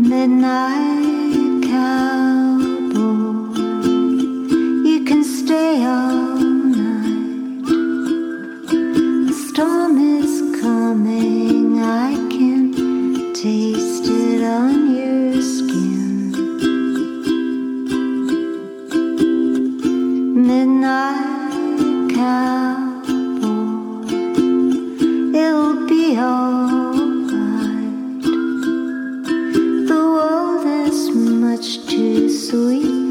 Midnight cowboy, you can stay all night. The storm is coming, I can taste it on your skin. Midnight cowboy, it'll be alright. The world is much too sweet